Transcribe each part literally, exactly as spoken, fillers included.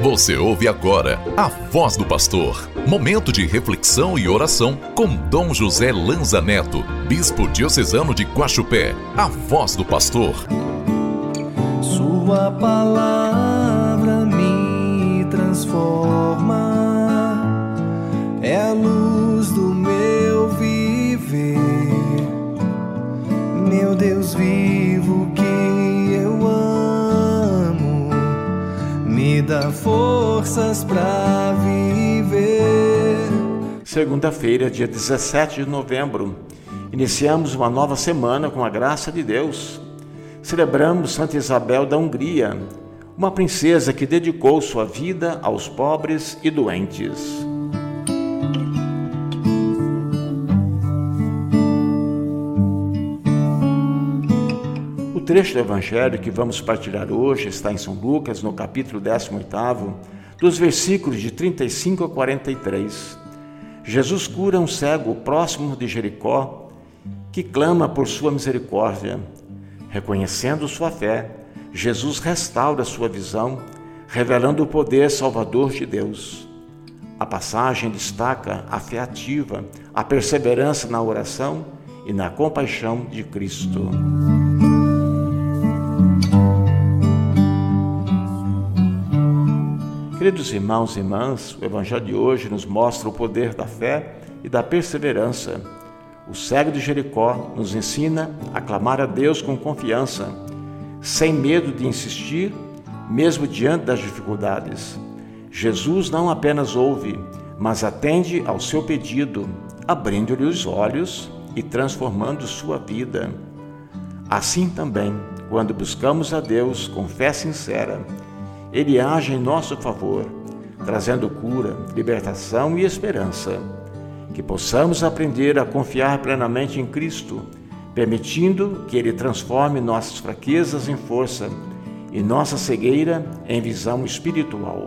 Você ouve agora a Voz do Pastor. Momento de reflexão e oração com Dom José Lanza Neto, Bispo Diocesano de Guaxupé. A Voz do Pastor. Sua palavra me transforma, é a luz do meu viver. Meu Deus vivo que eu amo, me dá forças para viver. Segunda-feira, dia dezessete de novembro, iniciamos uma nova semana com a graça de Deus. Celebramos Santa Isabel da Hungria, uma princesa que dedicou sua vida aos pobres e doentes. O trecho do Evangelho que vamos partilhar hoje está em São Lucas, no capítulo décimo oitavo, dos versículos de trinta e cinco a quarenta e três. Jesus cura um cego próximo de Jericó, que clama por sua misericórdia. Reconhecendo sua fé, Jesus restaura sua visão, revelando o poder salvador de Deus. A passagem destaca a fé ativa, a perseverança na oração e na compaixão de Cristo. Queridos irmãos e irmãs, o Evangelho de hoje nos mostra o poder da fé e da perseverança. O cego de Jericó nos ensina a clamar a Deus com confiança, sem medo de insistir, mesmo diante das dificuldades. Jesus não apenas ouve, mas atende ao seu pedido, abrindo-lhe os olhos e transformando sua vida. Assim também, quando buscamos a Deus com fé sincera, Ele age em nosso favor, trazendo cura, libertação e esperança. Que possamos aprender a confiar plenamente em Cristo, permitindo que Ele transforme nossas fraquezas em força e nossa cegueira em visão espiritual.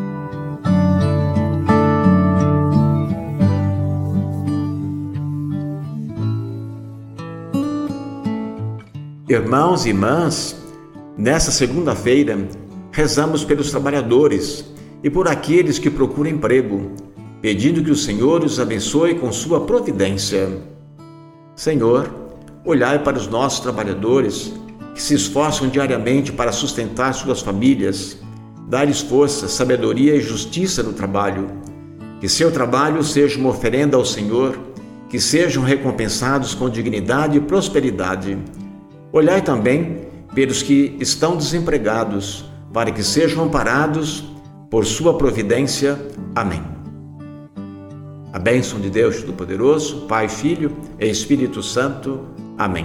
Irmãos e irmãs, nessa segunda-feira, rezamos pelos trabalhadores e por aqueles que procuram emprego, pedindo que o Senhor os abençoe com sua providência. Senhor, olhai para os nossos trabalhadores que se esforçam diariamente para sustentar suas famílias, dai-lhes força, sabedoria e justiça no trabalho. Que seu trabalho seja uma oferenda ao Senhor, que sejam recompensados com dignidade e prosperidade. Olhai também pelos que estão desempregados, para que sejam amparados por sua providência. Amém. A bênção de Deus Todo-Poderoso, Pai, Filho e Espírito Santo. Amém.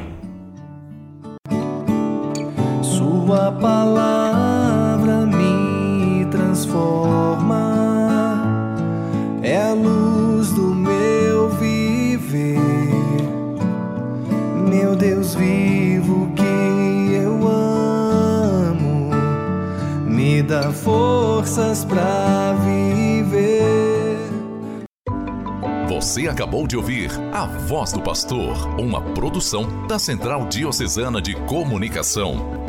Sua palavra me transforma, é a luz do meu viver. Meu Deus vivo que eu amo, me dá forças para viver. Você acabou de ouvir A Voz do Pastor, uma produção da Central Diocesana de Comunicação.